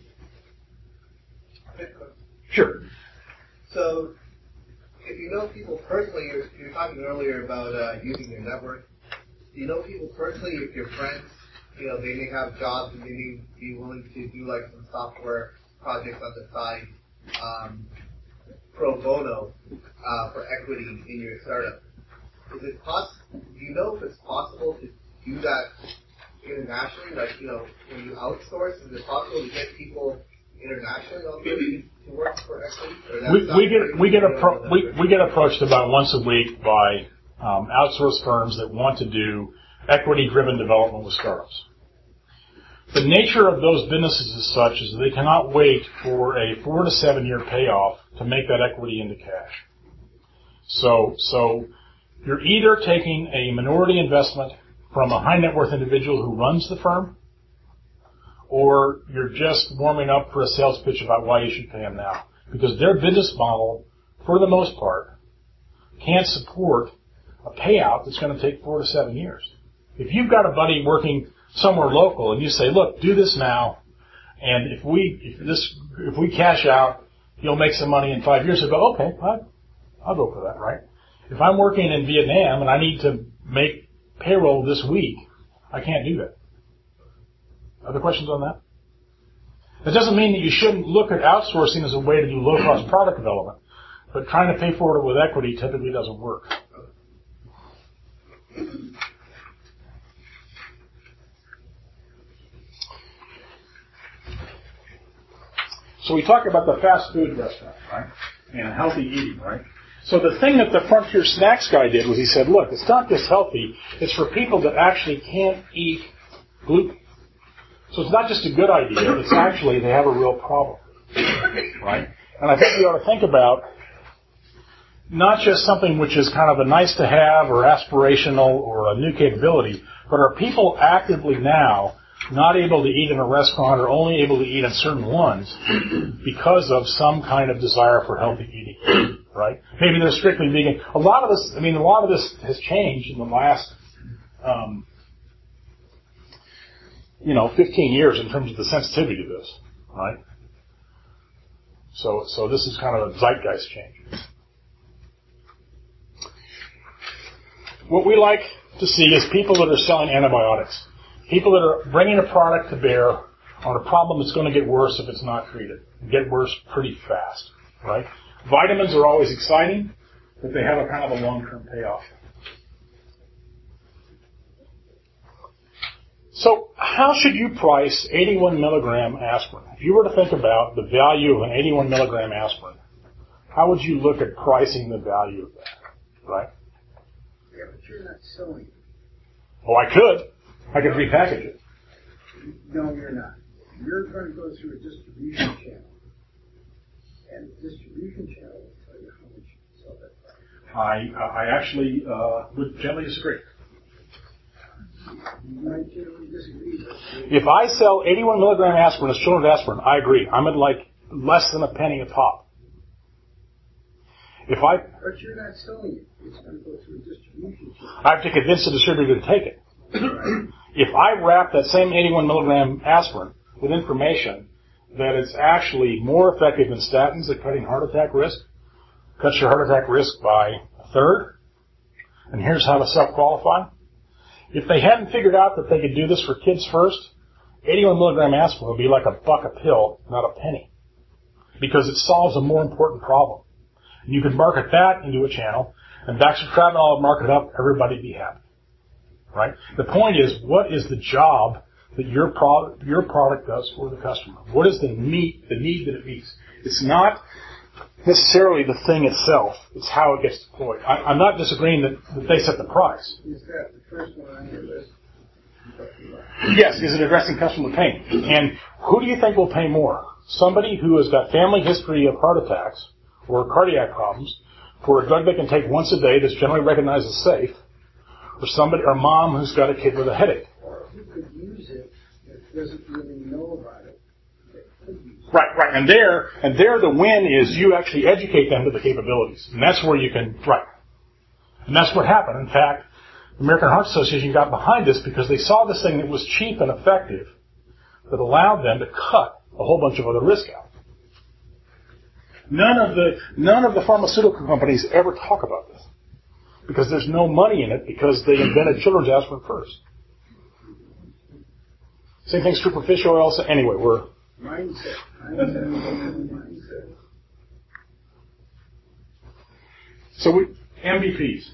Sure. So, if you know people personally, you're, you're talking earlier about uh, using your network. Do you know people personally, if your friends, you know, they may have jobs and they may be willing to do like some software projects on the side, um, pro bono, uh, for equity in your startup? Is it poss- do you know if it's possible to do that internationally? Like, you know, when you outsource, is it possible to get people internationally also to, to work for equity? Or that's We, not we get very we get real appro- in we, that we get approached about once a week by um, outsourced firms that want to do equity-driven development with startups. The nature of those businesses is such as they cannot wait for a four to seven year payoff to make that equity into cash. So so. You're either taking a minority investment from a high net worth individual who runs the firm, or you're just warming up for a sales pitch about why you should pay them now. Because their business model, for the most part, can't support a payout that's going to take four to seven years. If you've got a buddy working somewhere local and you say, look, do this now, and if we if this if we cash out, you'll make some money in five years, they go, okay, I'll, I'll go for that, right? If I'm working in Vietnam and I need to make payroll this week, I can't do that. Other questions on that? That doesn't mean that you shouldn't look at outsourcing as a way to do low-cost product development, but trying to pay for it with equity typically doesn't work. So we talked about the fast food restaurant, right? And healthy eating, right? So the thing that the Frontier Snacks guy did was he said, look, it's not just healthy, it's for people that actually can't eat gluten. So it's not just a good idea, it's actually they have a real problem, right? And I think we ought to think about not just something which is kind of a nice to have or aspirational or a new capability, but are people actively now not able to eat in a restaurant or only able to eat in certain ones because of some kind of desire for healthy eating, right? Maybe they're strictly vegan. A lot of this, I mean, a lot of this has changed in the last, um, you know, fifteen years in terms of the sensitivity to this, right? So, so this is kind of a zeitgeist change. What we like to see is people that are selling antibiotics. People that are bringing a product to bear on a problem that's going to get worse if it's not treated. Get worse pretty fast, right? Vitamins are always exciting, but they have a kind of a long-term payoff. So how should you price eighty-one milligram aspirin? If you were to think about the value of an eighty-one milligram aspirin, how would you look at pricing the value of that, right? Yeah, but you're not selling it. Oh, I could. I could repackage it. No, you're not. You're going to go through a distribution channel. And the distribution channel will tell you how much you can sell that product. I, I actually uh, would gently disagree. You might generally disagree, but If I sell eighty-one milligram aspirin as children's aspirin, I agree. I'm at like less than a penny a pop. If I, but you're not selling it. It's going to go through a distribution channel. I have to convince the distributor to take it. If I wrap that same eighty-one milligram aspirin with information that it's actually more effective than statins at cutting heart attack risk, cuts your heart attack risk by a third, and here's how to self-qualify. If they hadn't figured out that they could do this for kids first, eighty-one milligram aspirin would be like a buck a pill, not a penny, because it solves a more important problem. And you could market that into a channel, and Daxotratinol would mark it up, everybody'd be happy. Right? The point is, what is the job that your product, your product does for the customer? What is the need, the need that it meets? It's not necessarily the thing itself. It's how it gets deployed. I, I'm not disagreeing that, that they set the price. Is that the first one on your list? Yes, is it addressing customer pain? And who do you think will pay more? Somebody who has got family history of heart attacks or cardiac problems for a drug they can take once a day that's generally recognized as safe, or somebody, or mom who's got a kid with a headache. Or who could use it that doesn't really know about it. Right, right. And there, and there the win is you actually educate them to the capabilities. And that's where you can, right. And that's what happened. In fact, the American Heart Association got behind this because they saw this thing that was cheap and effective that allowed them to cut a whole bunch of other risk out. None of the, none of the pharmaceutical companies ever talk about this because there's no money in it because they invented children's aspirin first. Same thing's true for fish oil. So anyway, we're... Mindset. Mindset. Mindset. So we, M V Ps.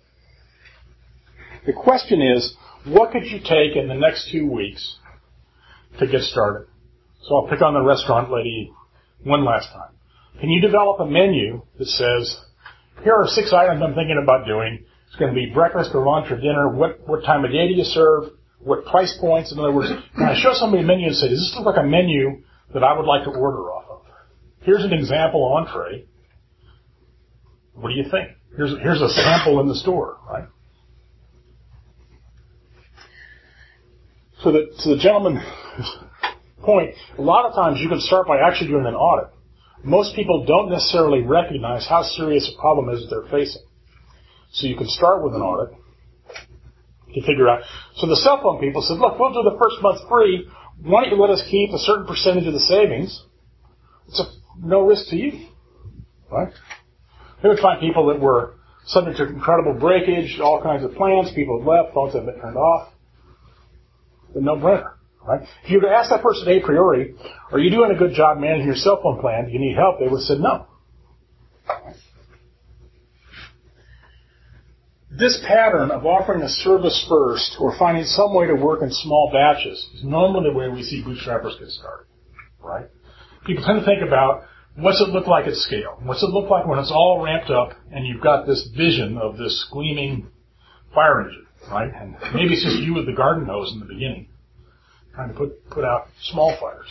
The question is, what could you take in the next two weeks to get started? So I'll pick on the restaurant lady one last time. Can you develop a menu that says, here are six items I'm thinking about doing. It's going to be breakfast or lunch or dinner. What, what time of day do you serve? What price points? In other words, can I show somebody a menu and say, does this look like a menu that I would like to order off of? Here's an example entree. What do you think? Here's, here's a sample in the store, right? So the, to the gentleman's point, a lot of times you can start by actually doing an audit. Most people don't necessarily recognize how serious a problem is that they're facing. So you can start with an audit to figure out. So the cell phone people said, look, we'll do the first month free. Why don't you let us keep a certain percentage of the savings? It's a no risk to you, right? They would find people that were subject to incredible breakage, all kinds of plans. People had left, phones had been turned off. A no-brainer, right? If you were to ask that person a priori, are you doing a good job managing your cell phone plan? Do you need help? They would have said no. This pattern of offering a service first or finding some way to work in small batches is normally the way we see bootstrappers get started, right? People tend to think about what's it look like at scale? What's it look like when it's all ramped up and you've got this vision of this gleaming fire engine, right? And maybe it's just you with the garden hose in the beginning. trying to put, put out small fires.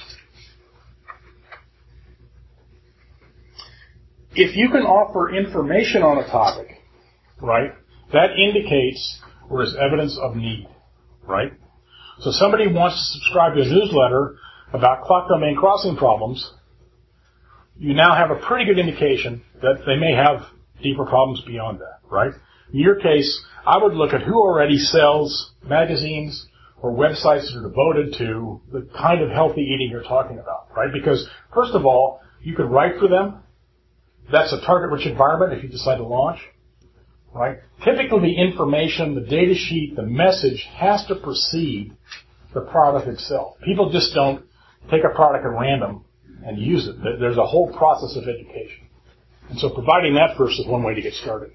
If you can offer information on a topic, right, that indicates or is evidence of need, right? So somebody wants to subscribe to a newsletter about clock domain crossing problems, you now have a pretty good indication that they may have deeper problems beyond that, right? In your case, I would look at who already sells magazines or websites that are devoted to the kind of healthy eating you're talking about, right? Because, first of all, you could write for them. That's a target-rich environment if you decide to launch, right? Typically, the information, the data sheet, the message has to precede the product itself. People just don't take a product at random and use it. There's a whole process of education. And so providing that first is one way to get started.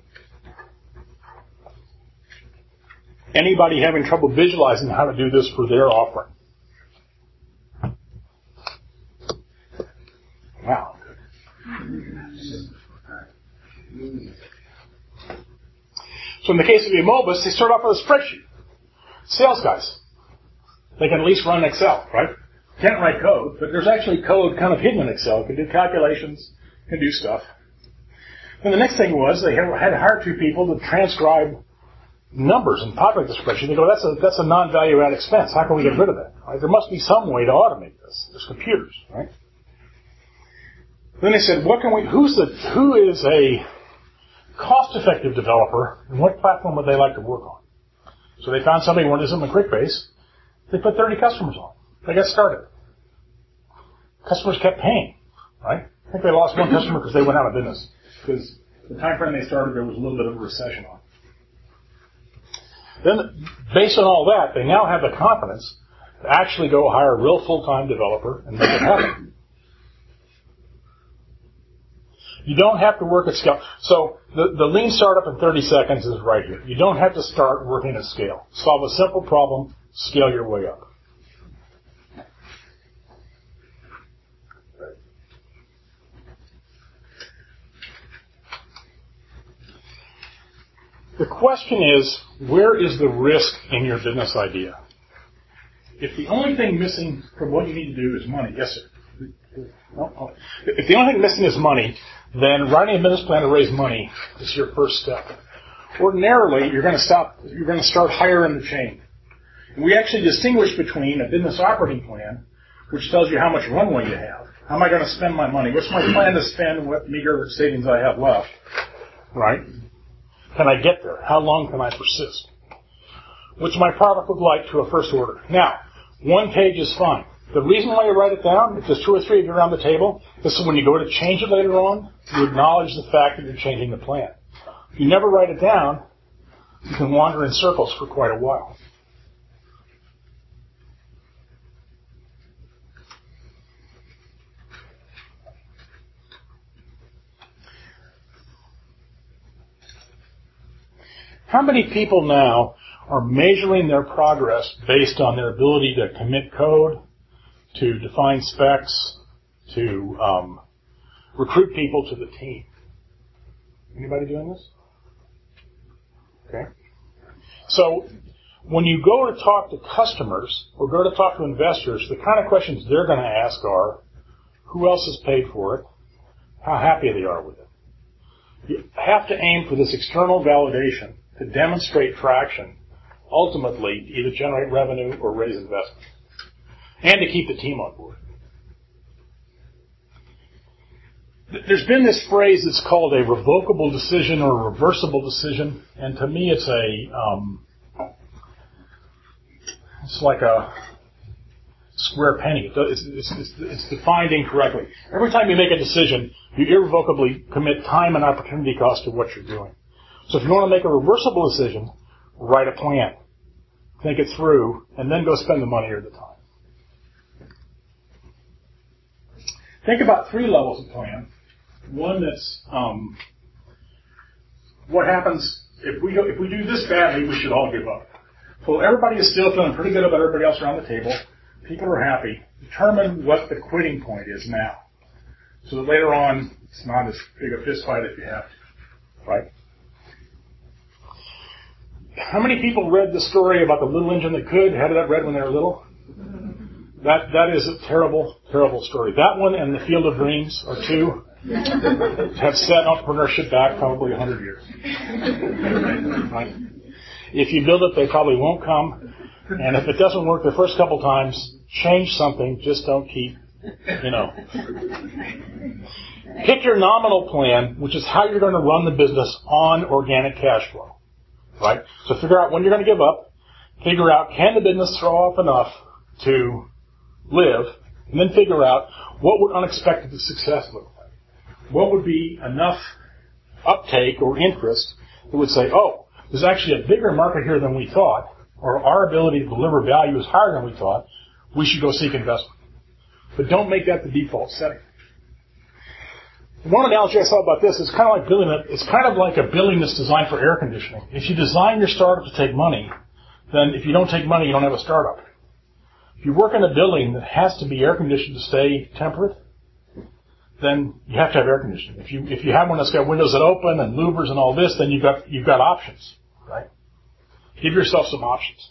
Anybody having trouble visualizing how to do this for their offering? Wow. So in the case of Emobus, they start off with a spreadsheet. Sales guys. They can at least run Excel, right? Can't write code, but there's actually code kind of hidden in Excel. Can do calculations, can do stuff. Then the next thing was they had hired two people to transcribe numbers and populate the spreadsheet. They go, that's a that's a non-value add expense. How can we get rid of that? Right? There must be some way to automate this. There's computers, right? Then they said, what can we? Who's the who is a cost-effective developer, and what platform would they like to work on? So they found somebody who wanted something in QuickBase. They put thirty customers on. They got started. Customers kept paying, right? I think they lost one customer because they went out of business. Because the time frame they started, there was a little bit of a recession on. Then, based on all that, they now have the confidence to actually go hire a real full-time developer and make it happen. You don't have to work at scale. So the, the lean startup in thirty seconds is right here. You don't have to start working at scale. Solve a simple problem, scale your way up. The question is, where is the risk in your business idea? If the only thing missing from what you need to do is money, yes, sir. No, no. If the only thing missing is money, then writing a business plan to raise money is your first step. Ordinarily, you're going to stop. You're going to start higher in the chain. And we actually distinguish between a business operating plan, which tells you how much runway you have. How am I going to spend my money? What's my plan to spend? What meager savings I have left? Right? Can I get there? How long can I persist? What's my product look like to a first order? Now, one page is fine. The reason why you write it down, if there's two or three of you around the table, is so when you go to change it later on, you acknowledge the fact that you're changing the plan. If you never write it down, you can wander in circles for quite a while. How many people now are measuring their progress based on their ability to commit code, to define specs, to um, recruit people to the team? Anybody doing this? Okay. So when you go to talk to customers or go to talk to investors, the kind of questions they're going to ask are, who else has paid for it? How happy they are with it? You have to aim for this external validation to demonstrate traction, ultimately to either generate revenue or raise investment, and to keep the team on board. There's been this phrase that's called a revocable decision or a reversible decision, and to me it's a, um, it's like a square penny. It's, it's, it's, it's defined incorrectly. Every time you make a decision, you irrevocably commit time and opportunity cost to what you're doing. So if you want to make a reversible decision, write a plan. Think it through, and then go spend the money or the time. Think about three levels of plan. One that's um, what happens if we go, if we do this badly, we should all give up. So everybody is still feeling pretty good about everybody else around the table. People are happy. Determine what the quitting point is now, so that later on it's not as big a fist fight if you have to, right? How many people read the story about the little engine that could? Had that read when they were little? That that is a terrible, terrible story. That one and the Field of Dreams are two have set entrepreneurship back probably a hundred years. Right? If you build it, they probably won't come. And if it doesn't work the first couple times, change something. Just don't keep, you know. Pick your nominal plan, which is how you're going to run the business on organic cash flow. Right? So figure out when you're going to give up. Figure out, can the business throw off enough to live? And then figure out, what would unexpected success look like? What would be enough uptake or interest that would say, oh, there's actually a bigger market here than we thought, or our ability to deliver value is higher than we thought, we should go seek investment. But don't make that the default setting. One analogy I saw about this is kind of like building a, it's kind of like a building that's designed for air conditioning. If you design your startup to take money, then if you don't take money, you don't have a startup. If you work in a building that has to be air conditioned to stay temperate, then you have to have air conditioning. If you if you have one that's got windows that open and louvers and all this, then you've got you've got options, right? Give yourself some options.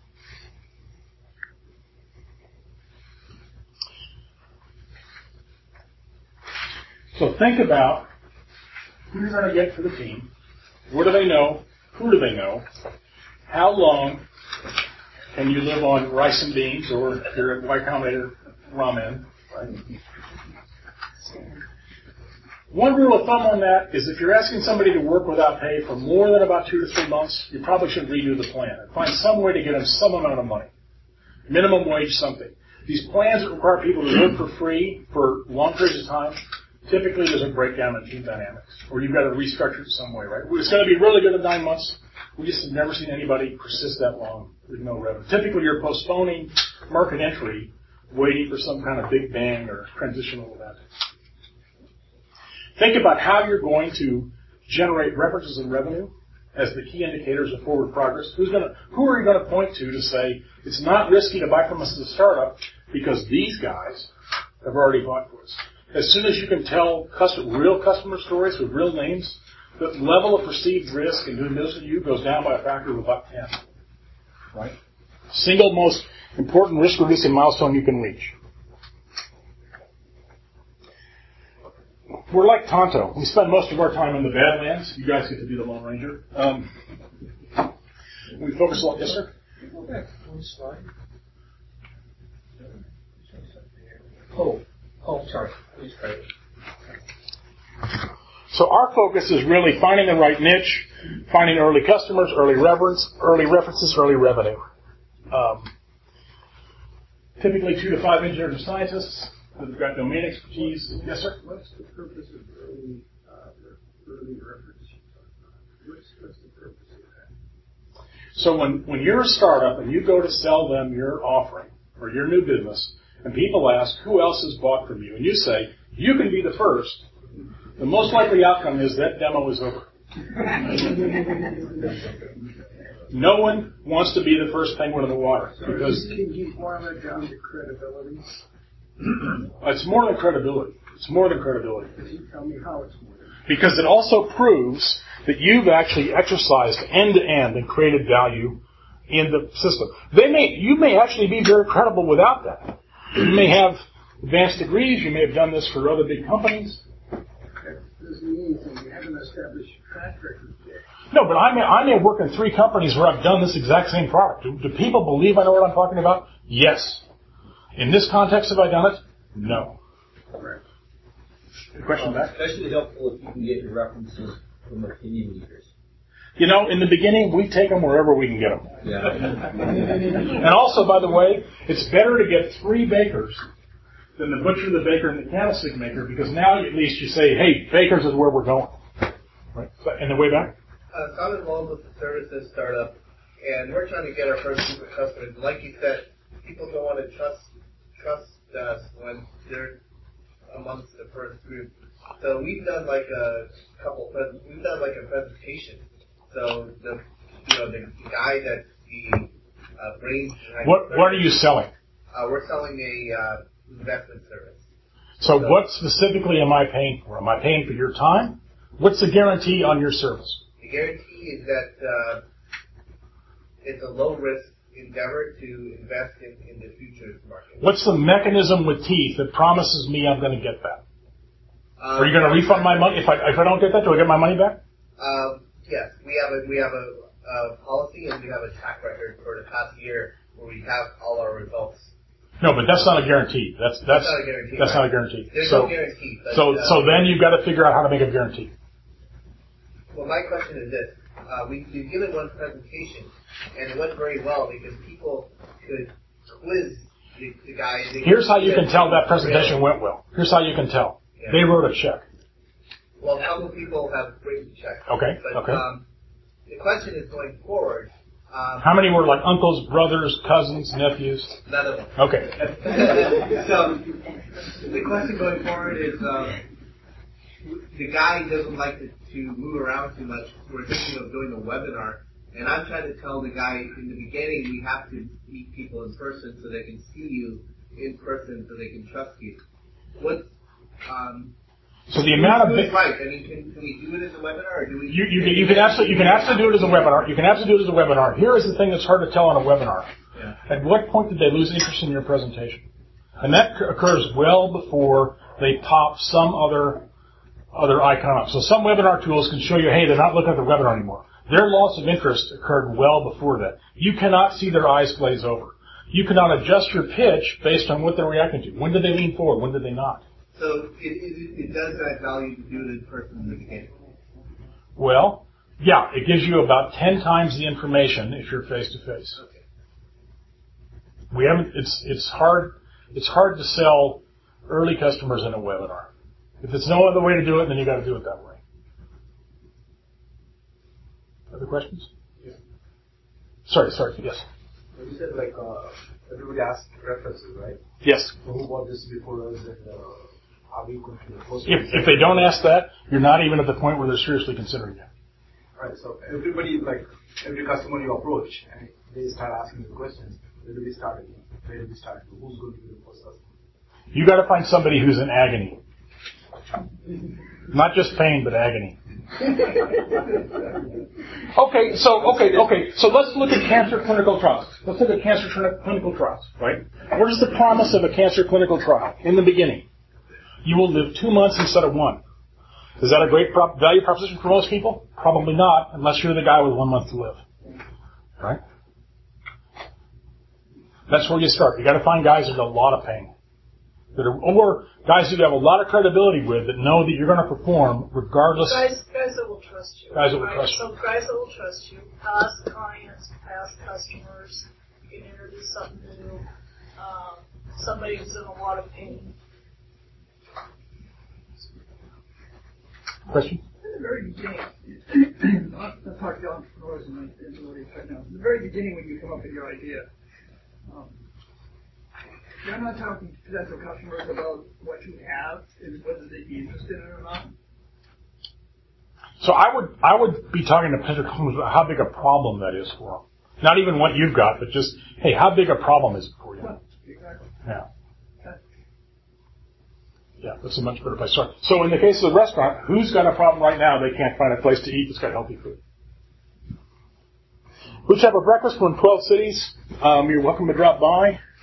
So think about who you're going to get for the team. What do they know? Who do they know? How long can you live on rice and beans, or if you're at Y Combinator, ramen, right? One rule of thumb on that is if you're asking somebody to work without pay for more than about two to three months, you probably should redo the plan and find some way to get them some amount of money. Minimum wage something. These plans that require people to work for free for long periods of time, typically there's a breakdown in team dynamics, or you've got to restructure it some way, right? It's going to be really good in nine months. We just have never seen anybody persist that long with no revenue. Typically, you're postponing market entry, waiting for some kind of big bang or transitional event. Think about how you're going to generate references in revenue as the key indicators of forward progress. Who's going to, who are you going to point to to say it's not risky to buy from us as a startup because these guys have already bought for us? As soon as you can tell custom, real customer stories with real names, the level of perceived risk in doing business with you goes down by a factor of about ten. Right? Single most important risk-reducing milestone you can reach. We're like Tonto. We spend most of our time in the Badlands. You guys get to be the Lone Ranger. Um, we focus on, yes, sir? Go back one slide. Oh, oh, sorry. Please try it. So our focus is really finding the right niche, finding early customers, early reference, early references, early revenue. Um, typically two to five engineers and scientists that have got domain expertise. Yes, sir? What's the purpose of early, uh, early reference? What's, what's the purpose of that? So when, when you're a startup and you go to sell them your offering or your new business, and people ask, who else has bought from you? And you say, you can be the first. The most likely outcome is that demo is over. No one wants to be the first penguin in the water. Because can you boil it down to credibility? It's more than credibility. It's more than credibility. Can you tell me how it's more than? Because it also proves that you've actually exercised end-to-end and created value in the system. They may, you may actually be very credible without that. You may have advanced degrees. You may have done this for other big companies. That doesn't mean anything. You haven't established a track record yet. No, but I may, I may work in three companies where I've done this exact same product. Do, do people believe I know what I'm talking about? Yes. In this context, have I done it? No. Right. Good question, um, back. Especially helpful if you can get your references from opinion leaders. You know, in the beginning, we take them wherever we can get them. Yeah. And also, by the way, it's better to get three bakers than the butcher, the baker, and the candlestick maker, because now at least you say, hey, bakers is where we're going. Right? And the way back? Uh, so I'm involved with the services startup, and we're trying to get our first group of customers. Like you said, people don't want to trust trust us when they're amongst the first group. So we've done like a couple. Pres- we've done like a presentation. So the you know the guy that's the uh, brains. What what are you selling? Uh, we're selling a uh, investment service. So, so what specifically am I paying for? Am I paying for your time? What's the guarantee on your service? The guarantee is that uh, it's a low risk endeavor to invest in, in the futures market. What's the mechanism with teeth that promises me I'm going to get that? Um, Are you going to refund my money if I if I don't get that? Do I get my money back? Um, yes, we have a we have a, a policy and we have a track record for the past year where we have all our results. No, but that's not a guarantee. That's that's, that's not a guarantee. That's right? not a guarantee. There's so, no guarantee. But, so uh, so then you've got to figure out how to make a guarantee. Well, my question is this: uh, we we've given one presentation and it went very well because people could quiz the, the guy. Here's how you can tell that presentation went well. Here's how you can tell. Yeah. They wrote a check. Well, a couple people have written checks. Okay. But, okay. Um, the question is going forward. Um, How many were like uncles, brothers, cousins, nephews? None of them. Okay. So the question going forward is, um, the guy doesn't like to, to move around too much. We're thinking of doing a webinar, and I'm trying to tell the guy in the beginning we have to meet people in person so they can see you in person, so they can trust you. What? Um, So the amount of Who's right? I mean, can, can we do it as a webinar, or do we? you you, you can absolutely you can absolutely do it as a webinar. You can absolutely do it as a webinar. Here is the thing that's hard to tell on a webinar. Yeah. At what point did they lose interest in your presentation? And that occurs well before they pop some other other icon up. So some webinar tools can show you, hey, they're not looking at the webinar anymore. Their loss of interest occurred well before that. You cannot see their eyes glaze over. You cannot adjust your pitch based on what they're reacting to. When did they lean forward? When did they not? So it, it, it does add value to do it in person in the beginning. Well, yeah, it gives you about ten times the information if you're face to face. Okay. We haven't. It's it's hard. It's hard to sell early customers in a webinar. If there's no other way to do it, then you got to do it that way. Other questions? Yeah. Sorry, sorry. Yes. You said like uh, everybody asks references, right? Yes. So who bought this before us, and uh, are we going to post? If if they don't ask that, you're not even at the point where they're seriously considering you. Right. So everybody, like every customer you approach, and they start asking the questions. Where do we start again? Where do we start? Who's going to be the first customer? You got to find somebody who's in agony, not just pain, but agony. Okay, so okay, okay, so let's look at cancer clinical trials. Let's look at cancer tri- clinical trials, right? What is the promise of a cancer clinical trial? In the beginning, you will live two months instead of one. Is that a great prop- value proposition for most people? Probably not, unless you're the guy with one month to live, right? That's where you start. You got to find guys with a lot of pain. That are, or guys that you have a lot of credibility with that know that you're going to perform regardless. Guys, guys that will trust you. Guys that will right? trust you. So guys that will trust you. Past clients, past customers. You can introduce something new. Um, somebody who's in a lot of pain. Question? In the very beginning, I'll talk to entrepreneurs in the, in the audience right now. In the very beginning, when you come up with your idea, um, you're not talking to potential customers about what you have and whether they'd be interested in it or not. So I would I would be talking to potential customers about how big a problem that is for them. Not even what you've got, but just, hey, how big a problem is it for you? Well, exactly. Yeah. Okay. Yeah, that's a much better place to start. So in the case of the restaurant, who's got a problem right now they can't find a place to eat that's got healthy food? Let's have a breakfast. We're in twelve cities. Um, you're welcome to drop by.